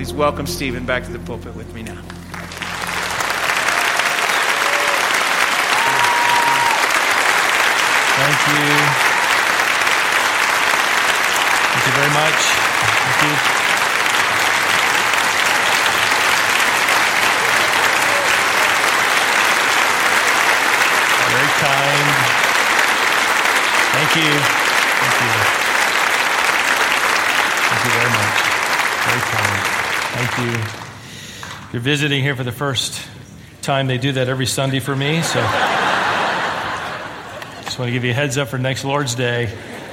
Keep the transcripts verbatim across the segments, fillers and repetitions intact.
please welcome Stephen back to the pulpit with me now. Thank you. Thank you very much. Thank you. Very kind. Thank you. Thank you. Thank you very much. Very kind. Thank you. If you're visiting here for the first time, they do that every Sunday for me, so just want to give you a heads up for next Lord's Day.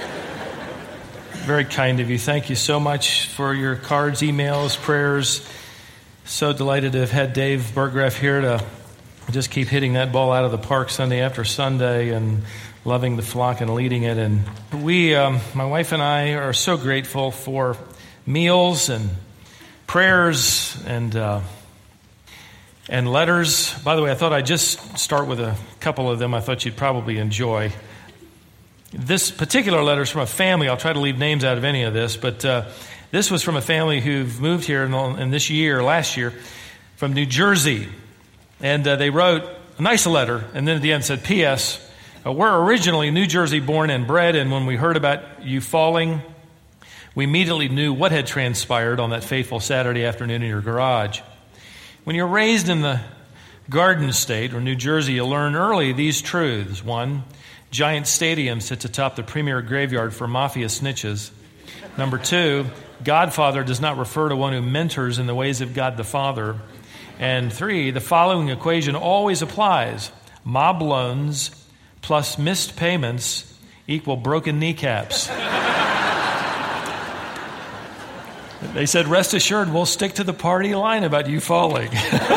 Very kind of you. Thank you so much for your cards, emails, prayers. So delighted to have had Dave Burgraff here to just keep hitting that ball out of the park Sunday after Sunday and loving the flock and leading it. And we, um, my wife and I, are so grateful for meals and prayers and uh, and letters. By the way, I thought I'd just start with a couple of them I thought you'd probably enjoy. This particular letter is from a family. I'll try to leave names out of any of this, but uh, this was from a family who've moved here in, in this year, last year, from New Jersey. And uh, they wrote a nice letter, and then at the end said, P S, uh, we're originally New Jersey born and bred, and when we heard about you falling, we immediately knew what had transpired on that fateful Saturday afternoon in your garage. When you're raised in the Garden State, or New Jersey, you learn early these truths. One, Giant Stadium sits atop the premier graveyard for mafia snitches. Number two, Godfather does not refer to one who mentors in the ways of God the Father. And three, the following equation always applies. Mob loans plus missed payments equal broken kneecaps. They said, rest assured, we'll stick to the party line about you falling.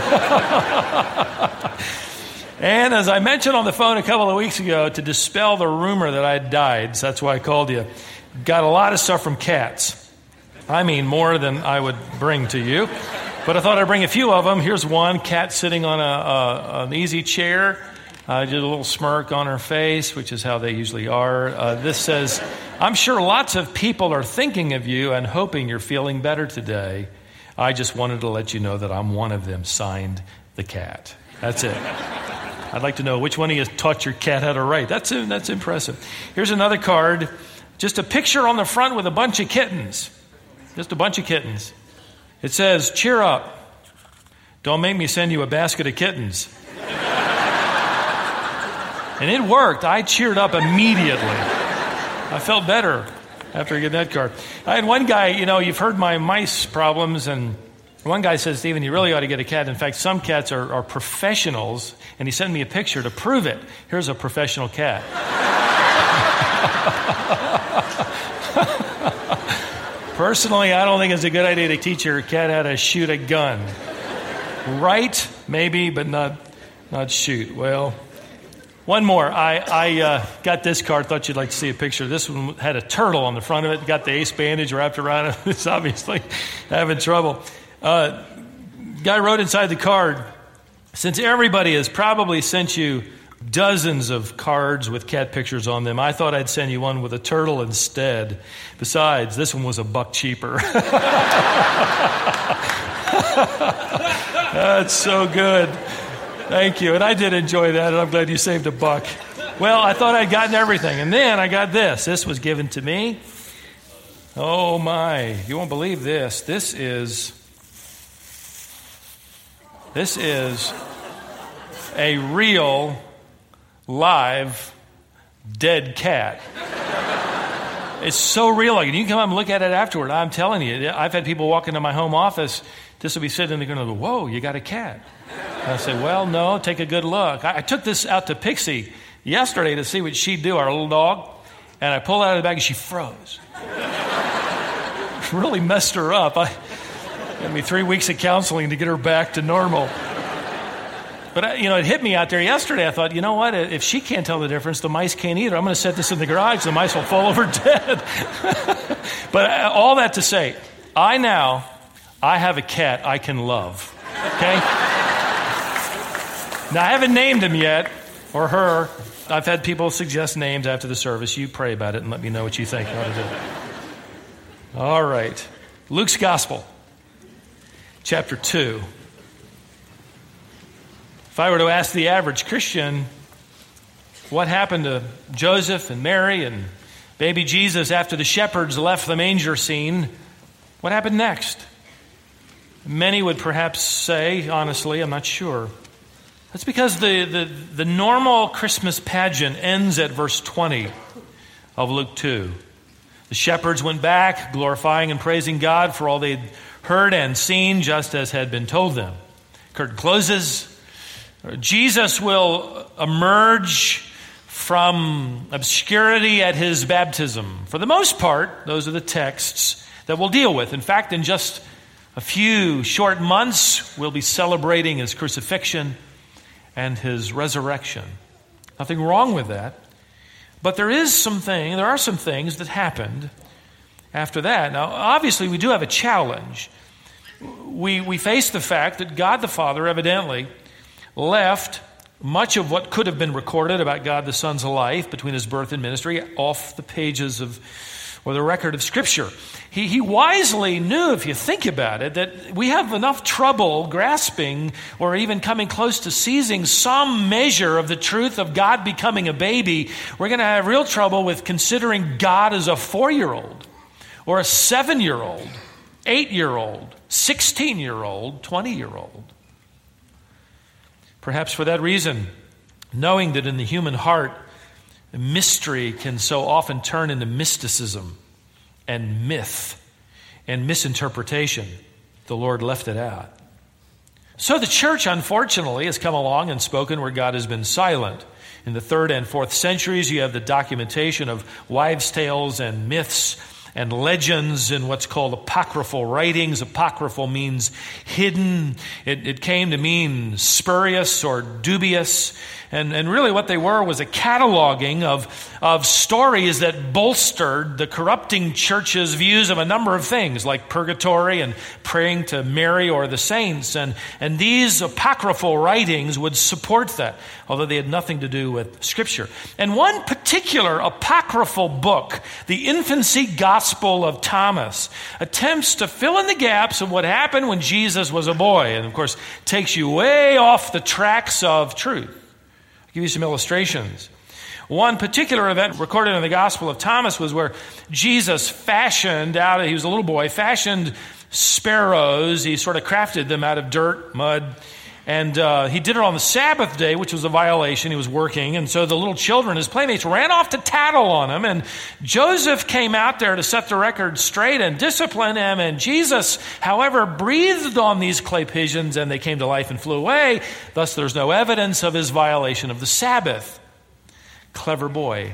And as I mentioned on the phone a couple of weeks ago, to dispel the rumor that I died, so that's why I called you, got a lot of stuff from cats. I mean, more than I would bring to you. But I thought I'd bring a few of them. Here's one, cat sitting on a, a an easy chair. Uh, just a little smirk on her face, which is how they usually are. Uh, this says, I'm sure lots of people are thinking of you and hoping you're feeling better today. I just wanted to let you know that I'm one of them, signed the cat. That's it. I'd like to know which one of you taught your cat how to write. That's, that's impressive. Here's another card. Just a picture on the front with a bunch of kittens. Just a bunch of kittens. It says, cheer up. Don't make me send you a basket of kittens. And it worked. I cheered up immediately. I felt better after I get that card. I had one guy, you know, you've heard my mice problems, and one guy says, Stephen, you really ought to get a cat. In fact, some cats are, are professionals, and he sent me a picture to prove it. Here's a professional cat. Personally, I don't think it's a good idea to teach your cat how to shoot a gun. Right? Maybe, but not not shoot. Well, one more. I, I uh, got this card. Thought you'd like to see a picture. This one had a turtle on the front of it. Got the ace bandage wrapped around it. It's obviously having trouble. Uh, guy wrote inside the card, since everybody has probably sent you dozens of cards with cat pictures on them, I thought I'd send you one with a turtle instead. Besides, this one was a buck cheaper. That's so good. Thank you. And I did enjoy that, and I'm glad you saved a buck. Well, I thought I'd gotten everything. And then I got this. This was given to me. Oh, my. You won't believe this. This is... This is a real, live, dead cat. It's so real. Like, you can come up and look at it afterward. I'm telling you, I've had people walk into my home office. This will be sitting there going, whoa, you got a cat. And I say, well, no, take a good look. I, I took this out to Pixie yesterday to see what she'd do, our little dog. And I pulled it out of the bag and she froze. Really messed her up. I... Gave me three weeks of counseling to get her back to normal. But, you know, it hit me out there yesterday. I thought, you know what? If she can't tell the difference, the mice can't either. I'm going to set this in the garage. The mice will fall over dead. But all that to say, I now, I have a cat I can love. Okay? Now, I haven't named him yet, or her. I've had people suggest names after the service. You pray about it and let me know what you think. All right. Luke's Gospel. chapter two. If I were to ask the average Christian what happened to Joseph and Mary and baby Jesus after the shepherds left the manger scene, what happened next? Many would perhaps say, honestly, I'm not sure. That's because the, the, the normal Christmas pageant ends at verse twenty of Luke two. The shepherds went back, glorifying and praising God for all they'd heard and seen, just as had been told them. Curtain closes. Jesus will emerge from obscurity at his baptism. For the most part, those are the texts that we'll deal with. In fact, in just a few short months, we'll be celebrating his crucifixion and his resurrection. Nothing wrong with that. But there is something, there are some things that happened after that. Now, obviously, we do have a challenge. We, we face the fact that God the Father evidently left much of what could have been recorded about God the Son's life between his birth and ministry off the pages of, or the record of Scripture. He, he wisely knew, if you think about it, that we have enough trouble grasping or even coming close to seizing some measure of the truth of God becoming a baby. We're going to have real trouble with considering God as a four-year-old or a seven-year-old, eight-year-old, sixteen-year-old, twenty-year-old. Perhaps for that reason, knowing that in the human heart, mystery can so often turn into mysticism and myth and misinterpretation, the Lord left it out. So the church, unfortunately, has come along and spoken where God has been silent. In the third and fourth centuries, you have the documentation of wives' tales and myths and legends in what's called apocryphal writings. Apocryphal means hidden. It, it came to mean spurious or dubious. And, and really what they were was a cataloging of, of stories that bolstered the corrupting church's views of a number of things, like purgatory and praying to Mary or the saints. And, and these apocryphal writings would support that, although they had nothing to do with Scripture. And one particular apocryphal book, the Infancy Gospel of Thomas, attempts to fill in the gaps of what happened when Jesus was a boy, and of course takes you way off the tracks of truth. I'll give you some illustrations. One particular event recorded in the Gospel of Thomas was where Jesus fashioned out, he was a little boy, fashioned sparrows. He sort of crafted them out of dirt, mud, and uh, he did it on the Sabbath day, which was a violation. He was working, and so the little children, his playmates, ran off to tattle on him, and Joseph came out there to set the record straight and discipline him, and Jesus, however, breathed on these clay pigeons, and they came to life and flew away. Thus, there's no evidence of his violation of the Sabbath. Clever boy.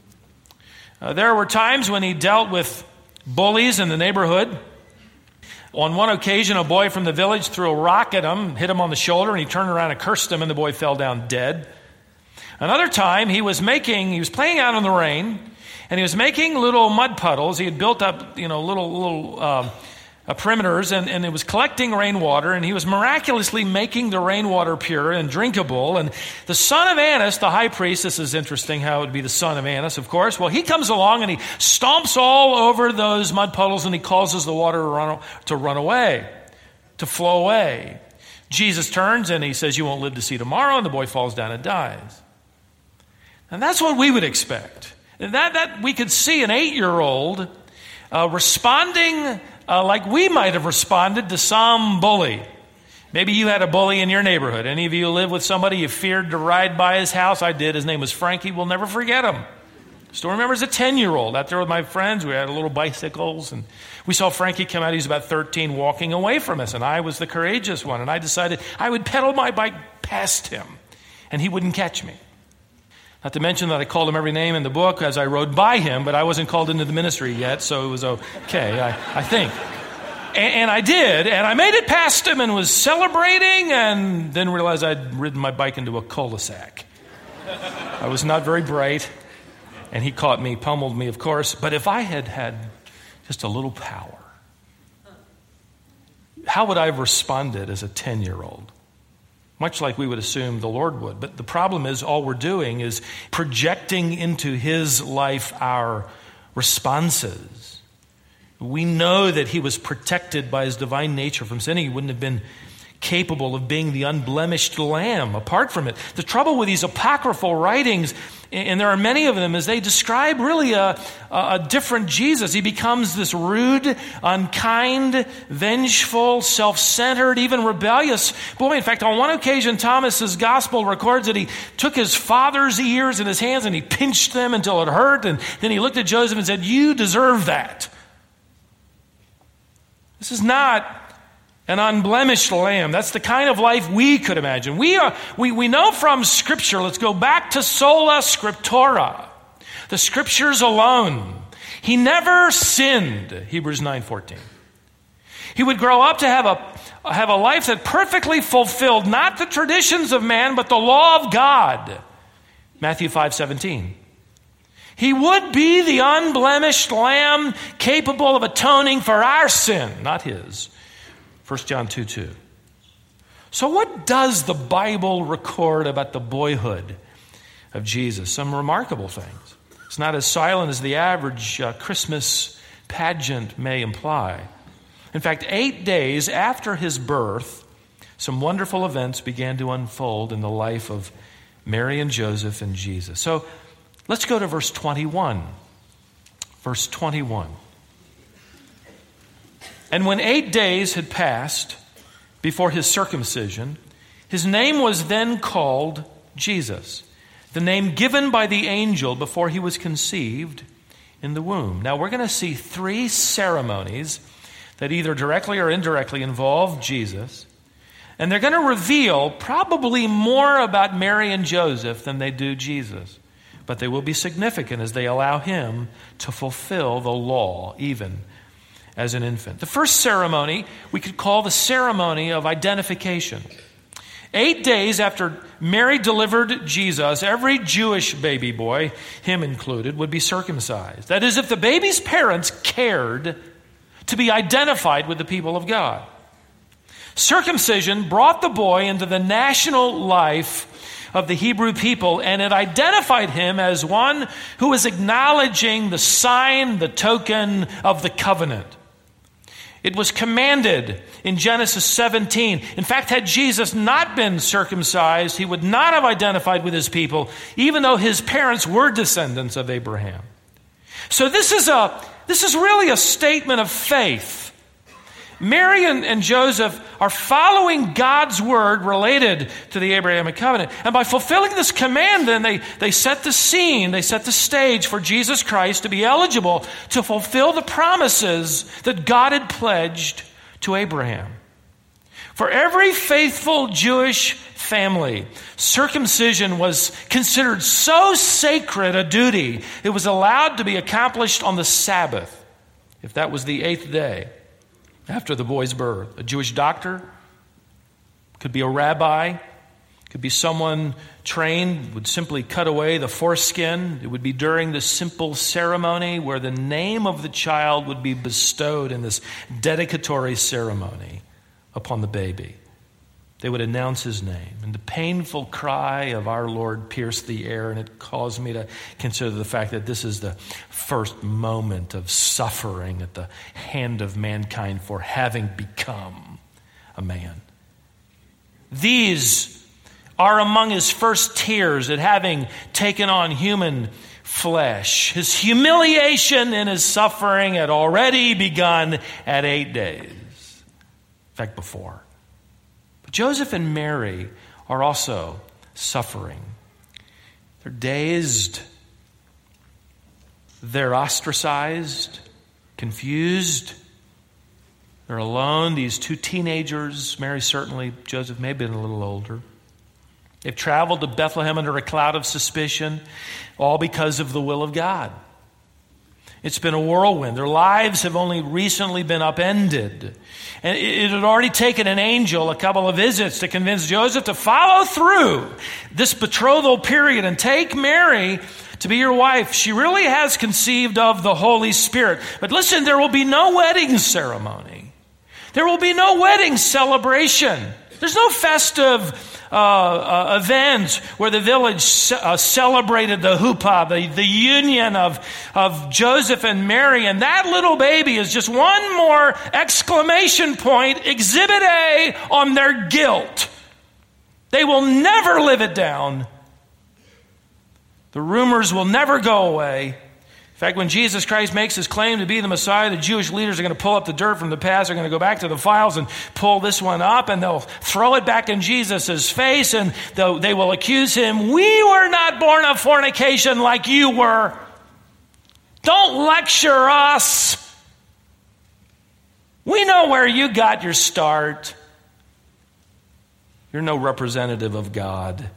Uh, there were times when he dealt with bullies in the neighborhood. On one occasion, a boy from the village threw a rock at him, hit him on the shoulder, and he turned around and cursed him, and the boy fell down dead. Another time, he was making, he was playing out in the rain, and he was making little mud puddles. He had built up, you know, little little uh, uh, perimeters, and, and it was collecting rainwater, and he was miraculously making the rainwater pure and drinkable. And the son of Annas, the high priest, this is interesting how it would be the son of Annas, of course. Well, he comes along and he stomps all over those mud puddles, and he causes the water to run, to run away, to flow away. Jesus turns and he says, "You won't live to see tomorrow," and the boy falls down and dies. And that's what we would expect. That, that we could see an eight-year-old uh, responding Uh, like we might have responded to some bully. Maybe you had a bully in your neighborhood. Any of you live with somebody you feared to ride by his house? I did. His name was Frankie. We'll never forget him. Still remember as a ten-year-old out there with my friends. We had little bicycles, and we saw Frankie come out. He was about thirteen, walking away from us, and I was the courageous one, and I decided I would pedal my bike past him, and he wouldn't catch me. Not to mention that I called him every name in the book as I rode by him, but I wasn't called into the ministry yet, so it was okay, I, I think. And, and I did, and I made it past him and was celebrating, and then realized I'd ridden my bike into a cul-de-sac. I was not very bright, and he caught me, pummeled me, of course. But if I had had just a little power, how would I have responded as a ten-year-old? Much like we would assume the Lord would. But the problem is all we're doing is projecting into his life our responses. We know that he was protected by his divine nature from sin. He wouldn't have been capable of being the unblemished lamb apart from it. The trouble with these apocryphal writings, and there are many of them, is they describe really a, a different Jesus. He becomes this rude, unkind, vengeful, self-centered, even rebellious boy. In fact, on one occasion, Thomas's gospel records that he took his father's ears in his hands and he pinched them until it hurt, and then he looked at Joseph and said, "You deserve that." This is not an unblemished lamb. That's the kind of life we could imagine. We are, we, we know from Scripture, let's go back to sola scriptura, the Scriptures alone. He never sinned, Hebrews nine fourteen. He would grow up to have a, have a life that perfectly fulfilled not the traditions of man, but the law of God, Matthew five seventeen. He would be the unblemished lamb capable of atoning for our sin, not his, First John two two. So what does the Bible record about the boyhood of Jesus? Some remarkable things. It's not as silent as the average uh, Christmas pageant may imply. In fact, eight days after his birth, some wonderful events began to unfold in the life of Mary and Joseph and Jesus. So let's go to verse twenty-one. Verse twenty-one. And when eight days had passed before his circumcision, his name was then called Jesus, the name given by the angel before he was conceived in the womb. Now we're going to see three ceremonies that either directly or indirectly involve Jesus, and they're going to reveal probably more about Mary and Joseph than they do Jesus. But they will be significant as they allow him to fulfill the law even as an infant. The first ceremony we could call the ceremony of identification. Eight days after Mary delivered Jesus, every Jewish baby boy, him included, would be circumcised. That is, if the baby's parents cared to be identified with the people of God. Circumcision brought the boy into the national life of the Hebrew people, and it identified him as one who was acknowledging the sign, the token of the covenant. It was commanded in Genesis seventeen. In fact, had Jesus not been circumcised, he would not have identified with his people, even though his parents were descendants of Abraham. So this is a this is really a statement of faith. Mary and, and Joseph are following God's word related to the Abrahamic covenant. And by fulfilling this command, then they, they set the scene, they set the stage for Jesus Christ to be eligible to fulfill the promises that God had pledged to Abraham. For every faithful Jewish family, circumcision was considered so sacred a duty, it was allowed to be accomplished on the Sabbath, if that was the eighth day after the boy's birth. A Jewish doctor, could be a rabbi, could be someone trained, would simply cut away the foreskin. It would be during this simple ceremony where the name of the child would be bestowed in this dedicatory ceremony upon the baby. They would announce his name. And the painful cry of our Lord pierced the air, and it caused me to consider the fact that this is the first moment of suffering at the hand of mankind for having become a man. These are among his first tears at having taken on human flesh. His humiliation and his suffering had already begun at eight days. In fact, before. Joseph and Mary are also suffering. They're dazed. They're ostracized, confused. They're alone. These two teenagers, Mary certainly, Joseph may have been a little older. They've traveled to Bethlehem under a cloud of suspicion, all because of the will of God. It's been a whirlwind. Their lives have only recently been upended. And it had already taken an angel a couple of visits to convince Joseph to follow through this betrothal period and take Mary to be your wife. She really has conceived of the Holy Spirit. But listen, there will be no wedding ceremony. There will be no wedding celebration. There's no festive uh, uh, event where the village ce- uh, celebrated the huppah, the, the union of, of Joseph and Mary. And that little baby is just one more exclamation point, exhibit A, on their guilt. They will never live it down. The rumors will never go away. In fact, when Jesus Christ makes his claim to be the Messiah, the Jewish leaders are going to pull up the dirt from the past. They're going to go back to the files and pull this one up, and they'll throw it back in Jesus' face, and they will accuse him. We were not born of fornication like you were. Don't lecture us. We know where you got your start. You're no representative of God.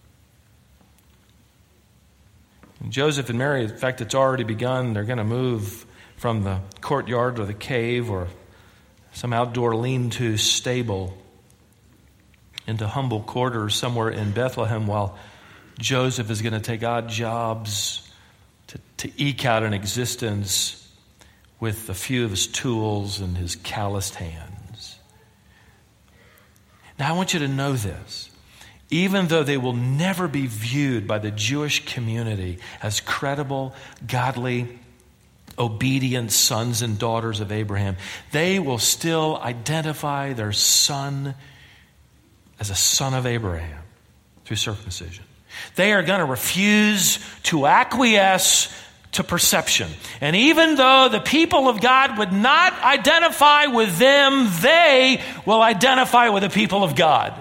Joseph and Mary, in fact, it's already begun. They're going to move from the courtyard or the cave or some outdoor lean-to stable into humble quarters somewhere in Bethlehem, while Joseph is going to take odd jobs to, to eke out an existence with a few of his tools and his calloused hands. Now, I want you to know this. Even though they will never be viewed by the Jewish community as credible, godly, obedient sons and daughters of Abraham, they will still identify their son as a son of Abraham through circumcision. They are going to refuse to acquiesce to perception. And even though the people of God would not identify with them, they will identify with the people of God.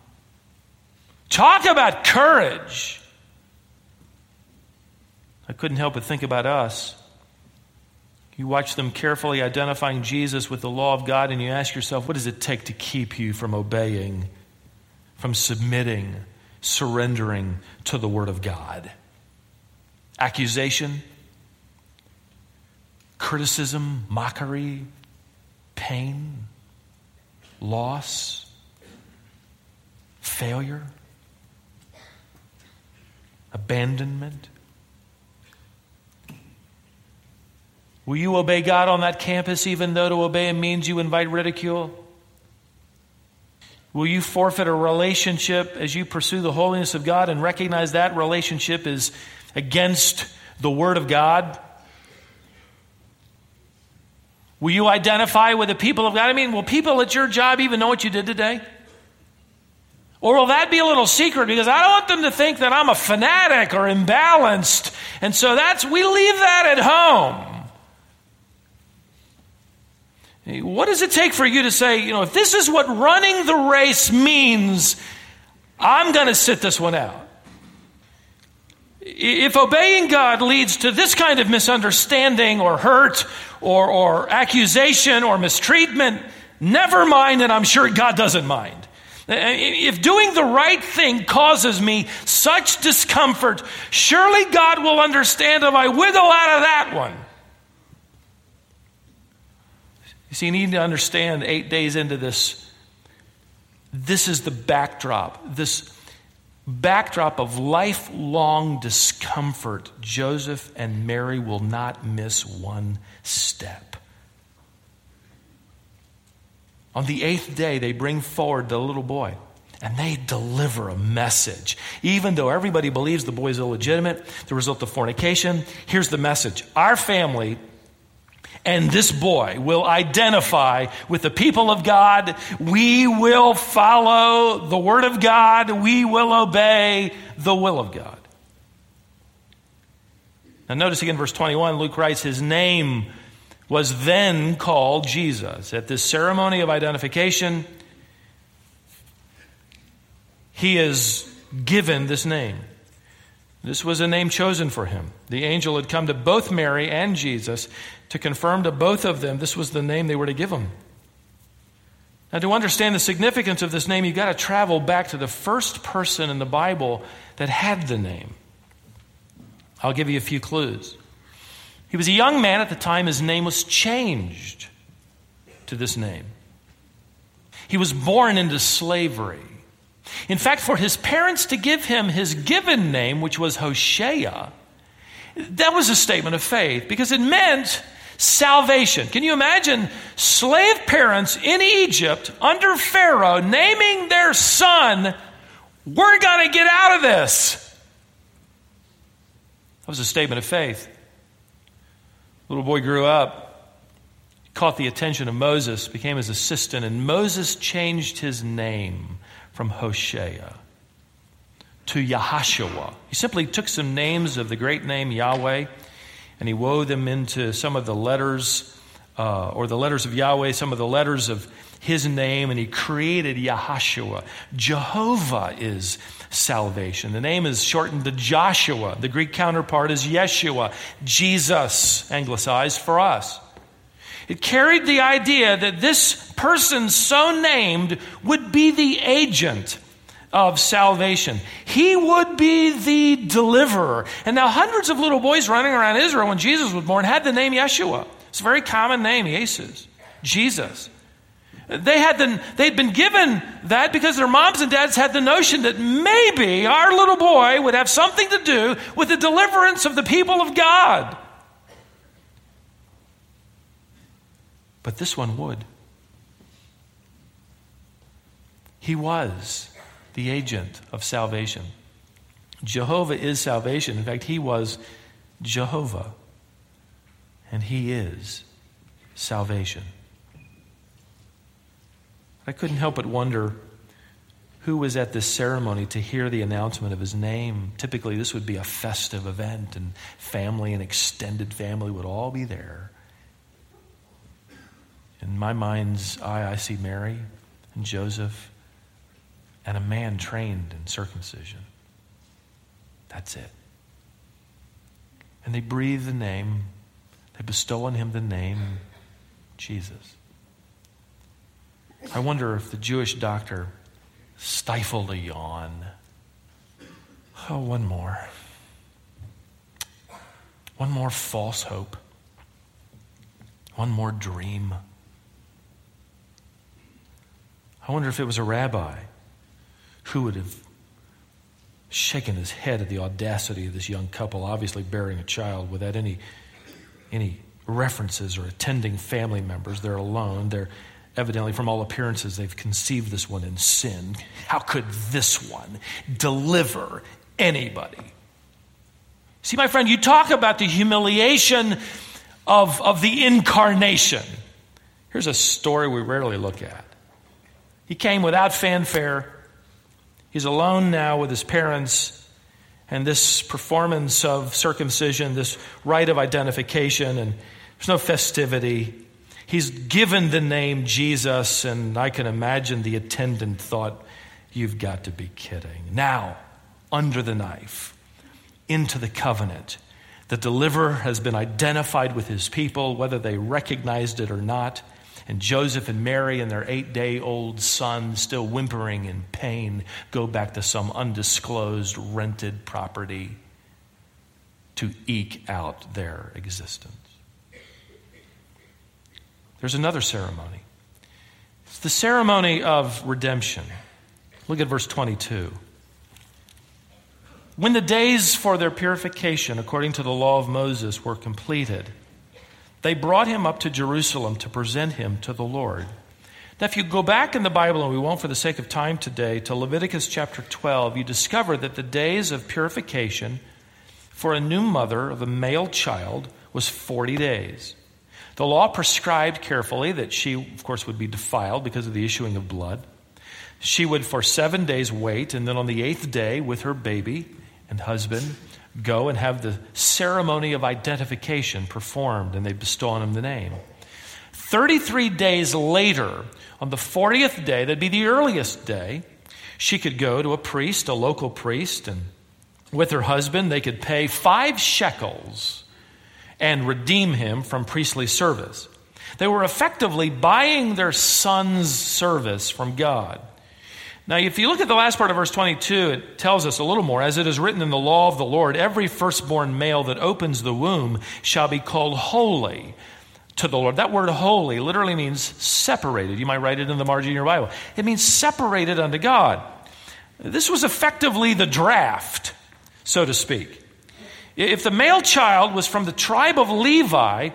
Talk about courage. I couldn't help but think about us. You watch them carefully identifying Jesus with the law of God, and you ask yourself, what does it take to keep you from obeying, from submitting, surrendering to the Word of God? Accusation, criticism, mockery, pain, loss, failure, abandonment. Will you obey God on that campus even though to obey Him means you invite ridicule? Will you forfeit a relationship as you pursue the holiness of God and recognize that relationship is against the Word of God? Will you identify with the people of God? I mean, will people at your job even know what you did today? Or will that be a little secret? Because I don't want them to think that I'm a fanatic or imbalanced. And so that's, we leave that at home. What does it take for you to say, you know, if this is what running the race means, I'm going to sit this one out. If obeying God leads to this kind of misunderstanding or hurt or, or accusation or mistreatment, never mind, and I'm sure God doesn't mind. If doing the right thing causes me such discomfort, surely God will understand if I wiggle out of that one. You see, you need to understand eight days into this, this is the backdrop, this backdrop of lifelong discomfort. Joseph and Mary will not miss one step. On the eighth day, they bring forward the little boy, and they deliver a message. Even though everybody believes the boy's illegitimate, the result of fornication, here's the message. Our family and this boy will identify with the people of God. We will follow the Word of God. We will obey the will of God. Now notice again verse twenty-one, Luke writes, his name was then called Jesus. At this ceremony of identification, he is given this name. This was a name chosen for him. The angel had come to both Mary and Jesus to confirm to both of them this was the name they were to give him. Now, to understand the significance of this name, you've got to travel back to the first person in the Bible that had the name. I'll give you a few clues. He was a young man at the time. His name was changed to this name. He was born into slavery. In fact, for his parents to give him his given name, which was Hoshea, that was a statement of faith, because it meant Salvation. Can you imagine slave parents in Egypt under Pharaoh naming their son, "We're going to get out of this"? That was a statement of faith. The little boy grew up, caught the attention of Moses, became his assistant, and Moses changed his name from Hosea to Yahashua. He simply took some names of the great name Yahweh, and he wove them into some of the letters, uh, or the letters of Yahweh, some of the letters of his name, and he created Yahashua. Jehovah is salvation. The name is shortened to Joshua. The Greek counterpart is Yeshua, Jesus, anglicized for us. It carried the idea that this person so named would be the agent of salvation. He would be the deliverer. And now hundreds of little boys running around Israel when Jesus was born had the name Yeshua. It's a very common name, Jesus, Jesus. They had the, they'd been given that because their moms and dads had the notion that maybe our little boy would have something to do with the deliverance of the people of God. But this one would. He was the agent of salvation. Jehovah is salvation. In fact, he was Jehovah, and he is salvation. I couldn't help but wonder who was at this ceremony to hear the announcement of his name. Typically, this would be a festive event, and family and extended family would all be there. In my mind's eye, I see Mary and Joseph and a man trained in circumcision. That's it. And they breathe the name, they bestow on him the name Jesus. I wonder if the Jewish doctor stifled a yawn. Oh, one more. One more false hope. One more dream. I wonder if it was a rabbi who would have shaken his head at the audacity of this young couple, obviously bearing a child without any, any references or attending family members. They're alone. They're evidently, from all appearances, they've conceived this one in sin. How could this one deliver anybody? See, my friend, you talk about the humiliation of, of the incarnation. Here's a story we rarely look at. He came without fanfare. He's alone now with his parents, and this performance of circumcision, this rite of identification, and there's no festivity. He's given the name Jesus, and I can imagine the attendant thought, "You've got to be kidding." Now, under the knife, into the covenant. The deliverer has been identified with his people, whether they recognized it or not. And Joseph and Mary and their eight-day-old son, still whimpering in pain, go back to some undisclosed rented property to eke out their existence. There's another ceremony. It's the ceremony of redemption. Look at verse twenty-two. When the days for their purification, according to the law of Moses, were completed, they brought him up to Jerusalem to present him to the Lord. Now, if you go back in the Bible, and we won't for the sake of time today, to Leviticus chapter twelve, you discover that the days of purification for a new mother of a male child was forty days. The law prescribed carefully that she, of course, would be defiled because of the issuing of blood. She would for seven days wait, and then on the eighth day, with her baby and husband, go and have the ceremony of identification performed, and they bestow on him the name. thirty-three days later, on the fortieth day, that'd be the earliest day, she could go to a priest, a local priest, and with her husband, they could pay five shekels and redeem him from priestly service. They were effectively buying their son's service from God. Now, if you look at the last part of verse twenty-two, it tells us a little more. As it is written in the law of the Lord, every firstborn male that opens the womb shall be called holy to the Lord. That word holy literally means separated. You might write it in the margin of your Bible. It means separated unto God. This was effectively the draft, so to speak. If the male child was from the tribe of Levi,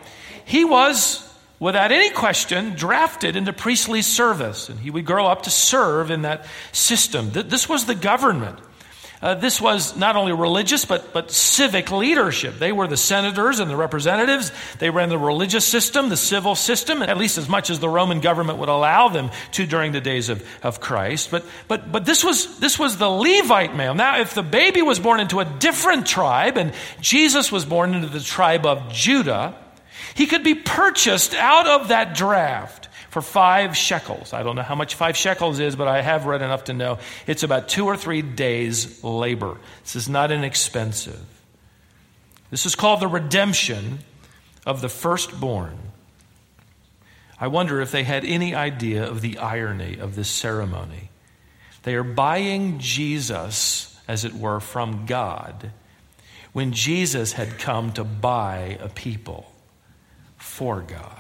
he was, without any question, drafted into priestly service, and he would grow up to serve in that system. This was the government. Uh, this was not only religious, but, but civic leadership. They were the senators and the representatives. They ran the religious system, the civil system, at least as much as the Roman government would allow them to during the days of, of Christ. But, but, but this was, this was the Levite male. Now, if the baby was born into a different tribe, and Jesus was born into the tribe of Judah, he could be purchased out of that draft for five shekels. I don't know how much five shekels is, but I have read enough to know it's about two or three days' labor. This is not inexpensive. This is called the redemption of the firstborn. I wonder if they had any idea of the irony of this ceremony. They are buying Jesus, as it were, from God, when Jesus had come to buy a people for God.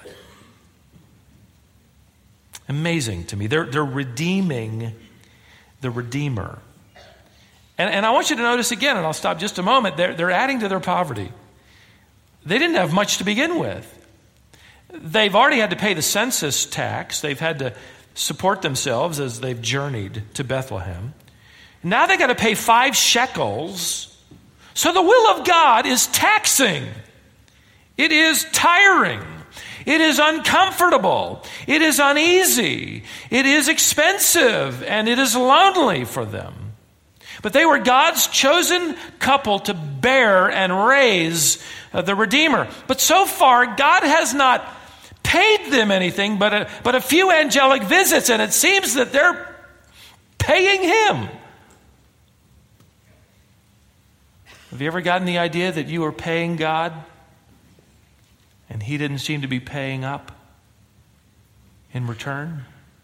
Amazing to me. They're, they're redeeming the Redeemer. And, and I want you to notice again, and I'll stop just a moment, they're, they're adding to their poverty. They didn't have much to begin with. They've already had to pay the census tax. They've had to support themselves as they've journeyed to Bethlehem. Now they've got to pay five shekels. So the will of God is taxing. It is tiring. It is uncomfortable. It is uneasy. It is expensive, and it is lonely for them. But they were God's chosen couple to bear and raise uh, the Redeemer. But so far, God has not paid them anything but a, but a few angelic visits, and it seems that they're paying him. Have you ever gotten the idea that you are paying God and he didn't seem to be paying up in return?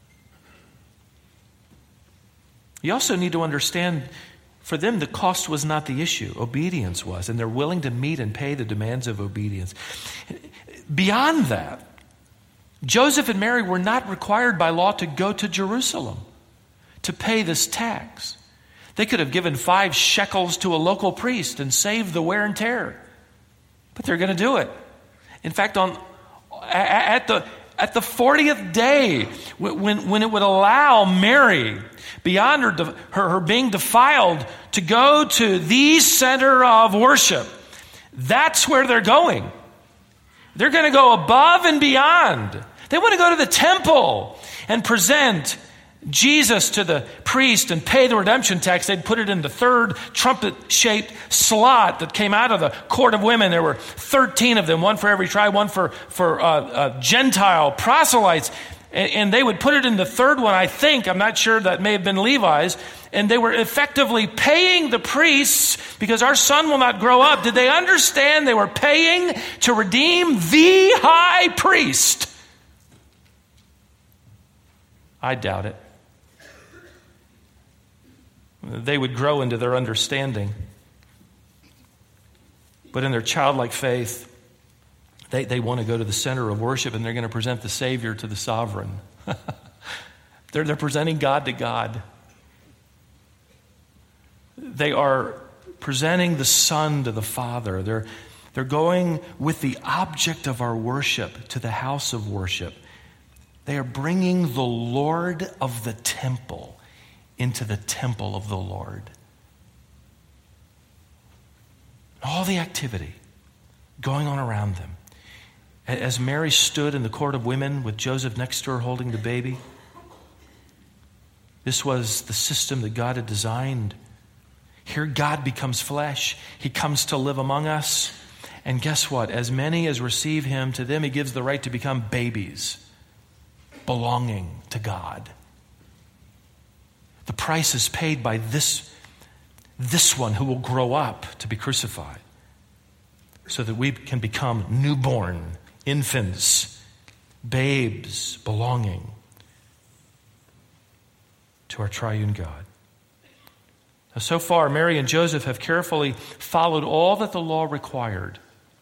You also need to understand, for them, the cost was not the issue. Obedience was, and they're willing to meet and pay the demands of obedience. Beyond that, Joseph and Mary were not required by law to go to Jerusalem to pay this tax. They could have given five shekels to a local priest and saved the wear and tear. But they're going to do it. In fact, on at the at the fortieth day, when, when it would allow Mary, beyond her, her, her being defiled, to go to the center of worship, that's where they're going. They're going to go above and beyond. They want to go to the temple and present Jesus to the priest and pay the redemption tax. They'd put it in the third trumpet-shaped slot that came out of the court of women. There were thirteen of them, one for every tribe, one for, for uh, uh, Gentile proselytes. And, and they would put it in the third one, I think. I'm not sure, that may have been Levi's. And they were effectively paying the priests because our son will not grow up. Did they understand they were paying to redeem the high priest? I doubt it. They would grow into their understanding. But in their childlike faith, they, they want to go to the center of worship, and they're going to present the Savior to the sovereign. they're, they're presenting God to God. They are presenting the Son to the Father. They're, they're going with the object of our worship to the house of worship. They are bringing the Lord of the temple into the temple of the Lord. All the activity going on around them. As Mary stood in the court of women with Joseph next to her holding the baby, this was the system that God had designed. Here God becomes flesh. He comes to live among us. And guess what? As many as receive him, to them he gives the right to become babies, belonging to God. The price is paid by this, this one who will grow up to be crucified so that we can become newborn infants, babes, belonging to our triune God. Now, so far, Mary and Joseph have carefully followed all that the law required,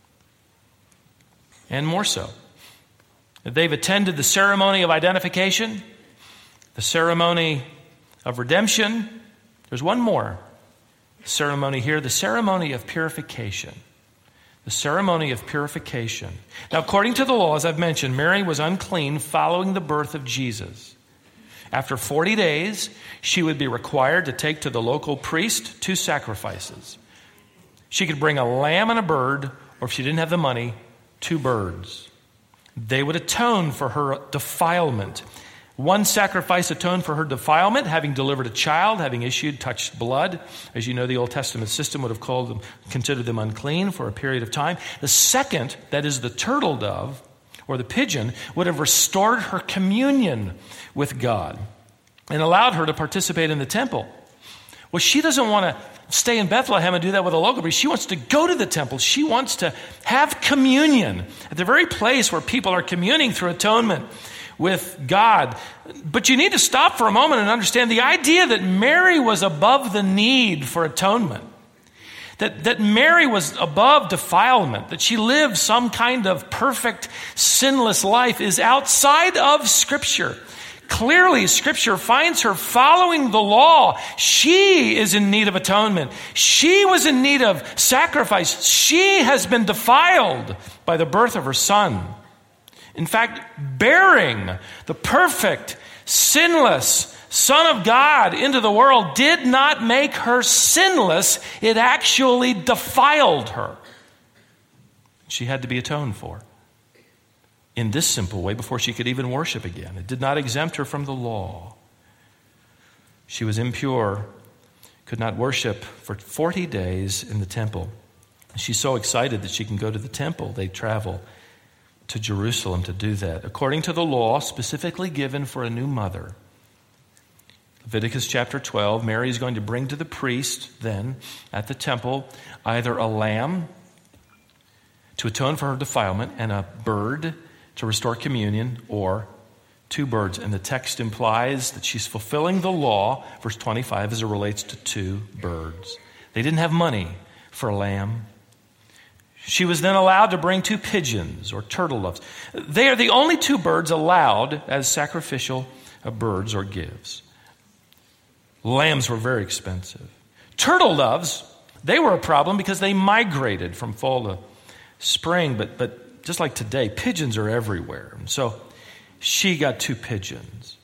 and more so. They've attended the ceremony of identification, the ceremony of redemption. There's one more ceremony here, the ceremony of purification. The ceremony of purification. Now, according to the law, as I've mentioned, Mary was unclean following the birth of Jesus. After forty days, she would be required to take to the local priest two sacrifices. She could bring a lamb and a bird, or if she didn't have the money, two birds. They would atone for her defilement. One sacrifice atoned for her defilement, having delivered a child, having issued touched blood. As you know, the Old Testament system would have called them, considered them unclean for a period of time. The second, that is the turtle dove, or the pigeon, would have restored her communion with God and allowed her to participate in the temple. Well, she doesn't want to stay in Bethlehem and do that with a local priest. She wants to go to the temple. She wants to have communion at the very place where people are communing through atonement with God. But you need to stop for a moment and understand the idea that Mary was above the need for atonement. That, that Mary was above defilement, that she lived some kind of perfect, sinless life is outside of Scripture. Clearly, Scripture finds her following the law. She is in need of atonement. She was in need of sacrifice. She has been defiled by the birth of her son. In fact, bearing the perfect, sinless Son of God into the world did not make her sinless. It actually defiled her. She had to be atoned for in this simple way before she could even worship again. It did not exempt her from the law. She was impure, could not worship for forty days in the temple. She's so excited that she can go to the temple. They travel to Jerusalem to do that. According to the law specifically given for a new mother, Leviticus chapter twelve, Mary is going to bring to the priest then at the temple either a lamb to atone for her defilement and a bird to restore communion, or two birds. And the text implies that she's fulfilling the law, verse twenty-five, as it relates to two birds. They didn't have money for a lamb. She was then allowed to bring two pigeons or turtle doves. They are the only two birds allowed as sacrificial birds or gifts. Lambs were very expensive. Turtle doves, they were a problem because they migrated from fall to spring, but but just like today, pigeons are everywhere. And so she got two pigeons.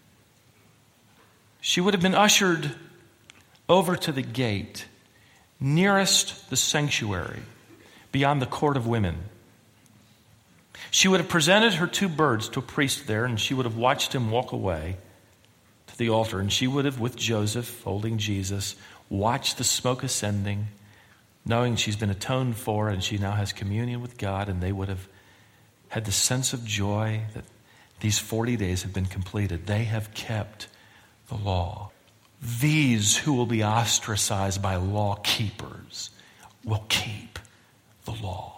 She would have been ushered over to the gate nearest the sanctuary, beyond the court of women. She would have presented her two birds to a priest there, and she would have watched him walk away to the altar, and she would have, with Joseph holding Jesus, watched the smoke ascending, knowing she's been atoned for and she now has communion with God, and they would have had the sense of joy that these forty days have been completed. They have kept the law. These who will be ostracized by law keepers will keep the law.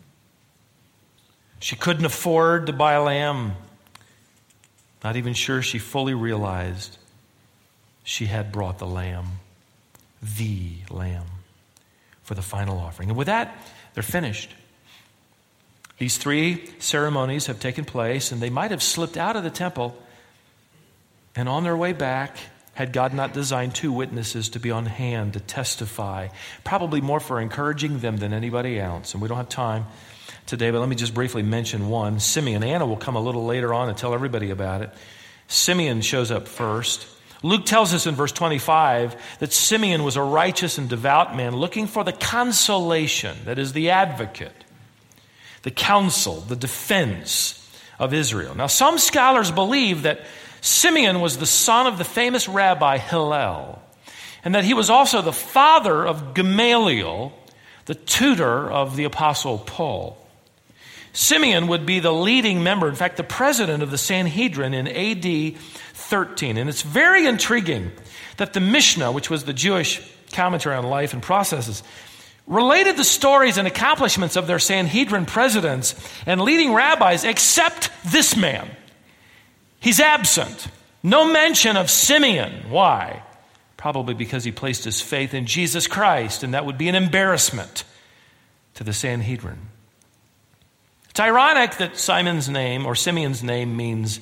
She couldn't afford to buy a lamb. Not even sure she fully realized she had brought the lamb, the lamb, for the final offering. And with that, they're finished. These three ceremonies have taken place, and they might have slipped out of the temple, and on their way back, had God not designed two witnesses to be on hand to testify, probably more for encouraging them than anybody else. And we don't have time today, but let me just briefly mention one. Simeon. Anna will come a little later on and tell everybody about it. Simeon shows up first. Luke tells us in verse twenty-five that Simeon was a righteous and devout man looking for the consolation, that is the advocate, the counsel, the defense of Israel. Now, some scholars believe that Simeon was the son of the famous rabbi Hillel, and that he was also the father of Gamaliel, the tutor of the apostle Paul. Simeon would be the leading member, in fact, the president of the Sanhedrin in A D thirteen. And it's very intriguing that the Mishnah, which was the Jewish commentary on life and processes, related the stories and accomplishments of their Sanhedrin presidents and leading rabbis, except this man. He's absent. No mention of Simeon. Why? Probably because he placed his faith in Jesus Christ, and that would be an embarrassment to the Sanhedrin. It's ironic that Simon's name, or Simeon's name, means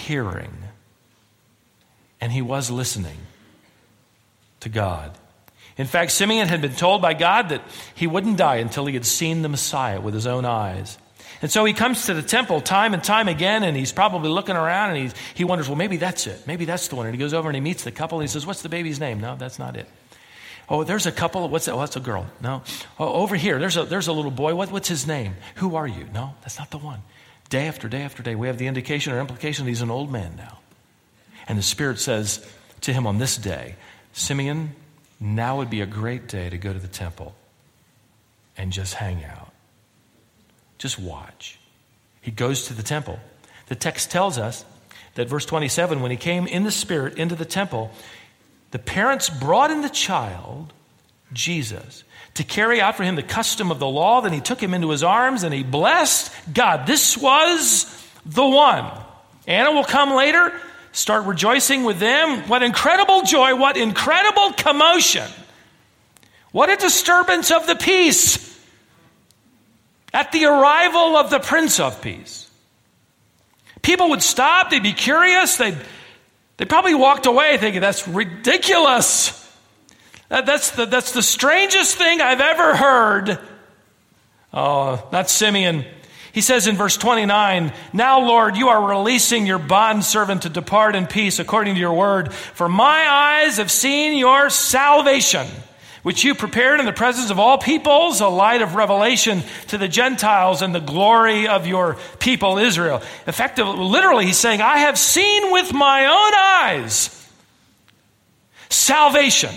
hearing. And he was listening to God. In fact, Simeon had been told by God that he wouldn't die until he had seen the Messiah with his own eyes. And so he comes to the temple time and time again, and he's probably looking around, and he's, he wonders, well, maybe that's it. Maybe that's the one. And he goes over and he meets the couple, and he says, what's the baby's name? No, that's not it. Oh, there's a couple. What's that? Oh, that's a girl. No. Oh, over here, there's a there's a little boy. What, what's his name? Who are you? No, that's not the one. Day after day after day, we have the indication or implication that he's an old man now. And the Spirit says to him on this day, Simeon, now would be a great day to go to the temple and just hang out. Just watch. He goes to the temple. The text tells us that verse twenty-seven, when he came in the Spirit into the temple, the parents brought in the child, Jesus, to carry out for him the custom of the law. Then he took him into his arms and he blessed God. This was the one. Anna will come later, start rejoicing with them. What incredible joy, what incredible commotion. What a disturbance of the peace at the arrival of the Prince of Peace. People would stop, they'd be curious, they'd They probably walked away thinking, that's ridiculous. That, that's, the, that's the strangest thing I've ever heard. Oh, not Simeon. He says in verse twenty-nine, now, Lord, you are releasing your bondservant to depart in peace according to your word. For my eyes have seen your salvation, which you prepared in the presence of all peoples, a light of revelation to the Gentiles and the glory of your people Israel. Effectively, literally, he's saying, I have seen with my own eyes salvation.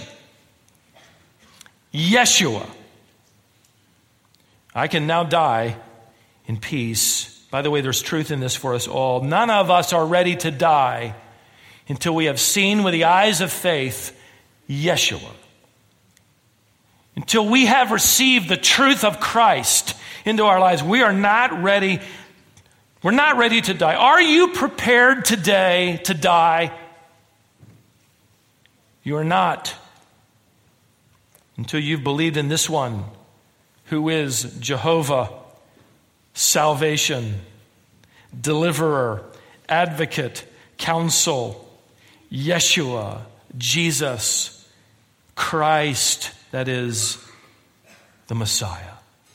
Yeshua. I can now die in peace. By the way, there's truth in this for us all. None of us are ready to die until we have seen with the eyes of faith Yeshua. Until we have received the truth of Christ into our lives, we are not ready. We're not ready to die. Are you prepared today to die? You are not. Until you've believed in this one who is Jehovah, salvation, deliverer, advocate, counsel, Yeshua, Jesus, Christ, that is the Messiah.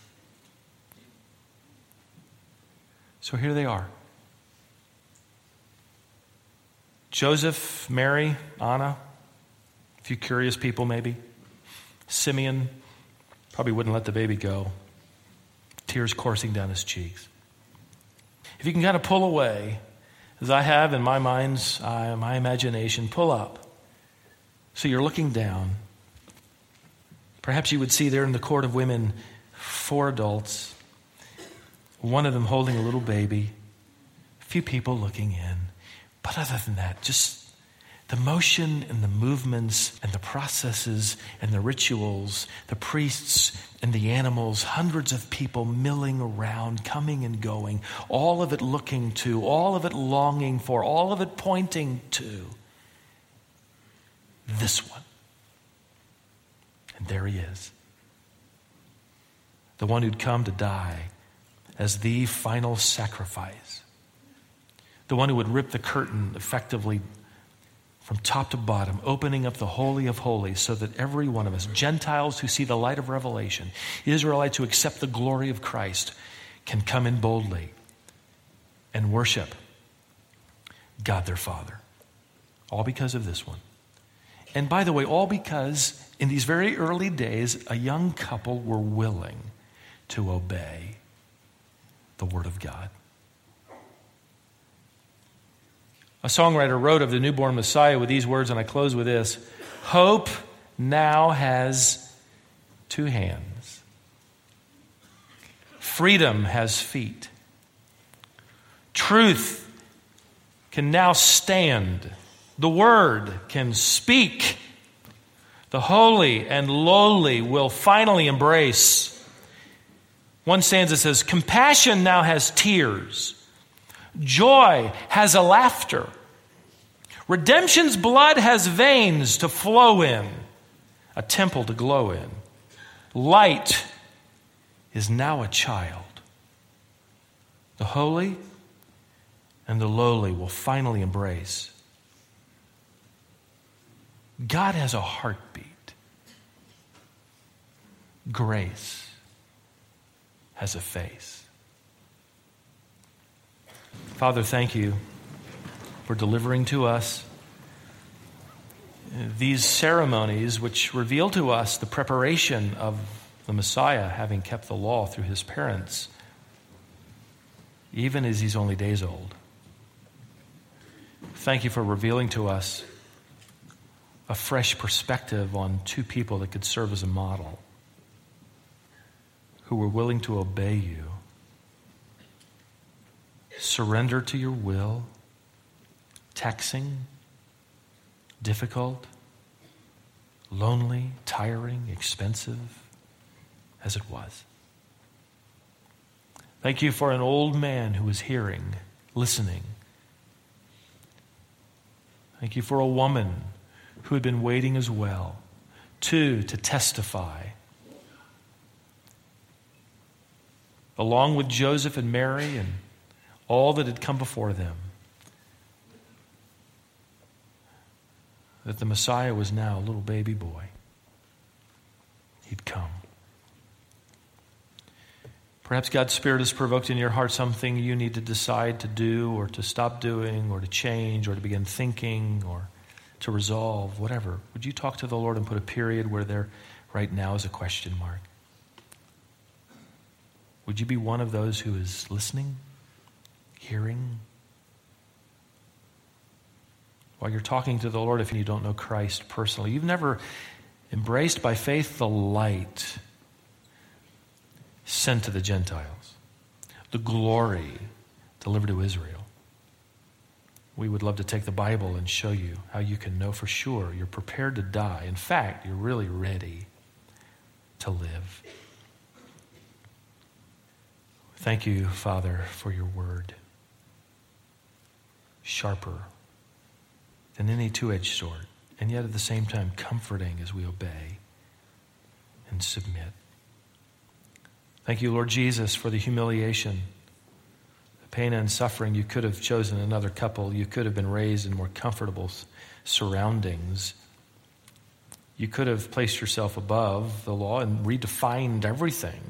So here they are. Joseph, Mary, Anna, a few curious people maybe. Simeon probably wouldn't let the baby go. Tears coursing down his cheeks. If you can kind of pull away, as I have in my mind's eye, my imagination, pull up. So you're looking down. Perhaps you would see there in the court of women four adults, one of them holding a little baby, a few people looking in. But other than that, just the motion and the movements and the processes and the rituals, the priests and the animals, hundreds of people milling around, coming and going, all of it looking to, all of it longing for, all of it pointing to this one. And there he is. The one who'd come to die as the final sacrifice. The one who would rip the curtain effectively from top to bottom, opening up the Holy of Holies so that every one of us, Gentiles who see the light of revelation, Israelites who accept the glory of Christ, can come in boldly and worship God their Father. All because of this one. And by the way, all because in these very early days, a young couple were willing to obey the Word of God. A songwriter wrote of the newborn Messiah with these words, and I close with this. Hope now has two hands. Freedom has feet. Truth can now stand. The Word can speak. The holy and lowly will finally embrace. One stanza says, compassion now has tears. Joy has a laughter. Redemption's blood has veins to flow in, a temple to glow in. Light is now a child. The holy and the lowly will finally embrace. God has a heartbeat. grace has a face. Father, thank you for delivering to us these ceremonies which reveal to us the preparation of the Messiah, having kept the law through his parents, even as he's only days old. Thank you for revealing to us a fresh perspective on two people that could serve as a model, who were willing to obey you, surrender to your will, taxing, difficult, lonely, tiring, expensive as it was. Thank you for an old man who was hearing, listening. Thank you for a woman who had been waiting as well, too, to testify. Along with Joseph and Mary and all that had come before them, that the Messiah was now a little baby boy. He'd come. Perhaps God's Spirit has provoked in your heart something you need to decide to do or to stop doing or to change or to begin thinking or to resolve, whatever. Would you talk to the Lord and put a period where there right now is a question mark? Would you be one of those who is listening, hearing? While you're talking to the Lord, if you don't know Christ personally, you've never embraced by faith the light sent to the Gentiles, the glory delivered to Israel. We would love to take the Bible and show you how you can know for sure you're prepared to die. In fact, you're really ready to live. Thank you, Father, for your word. Sharper than any two-edged sword, and yet at the same time comforting as we obey and submit. Thank you, Lord Jesus, for the humiliation, the pain and suffering. You could have chosen another couple. You could have been raised in more comfortable surroundings. You could have placed yourself above the law and redefined everything.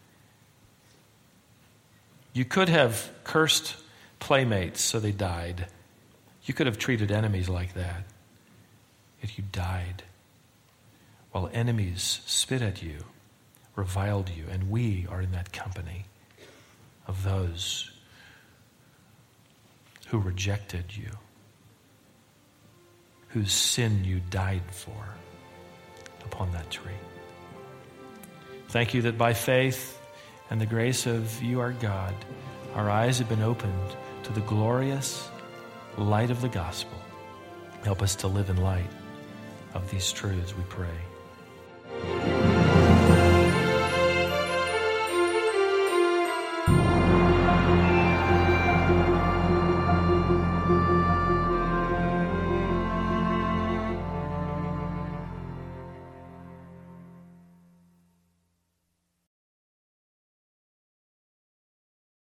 You could have cursed playmates so they died. You could have treated enemies like that. Yet you died while enemies spit at you, reviled you, and we are in that company of those who rejected you, whose sin you died for upon that tree. Thank you that by faith and the grace of you, our God, our eyes have been opened to the glorious light of the gospel. Help us to live in light of these truths, we pray.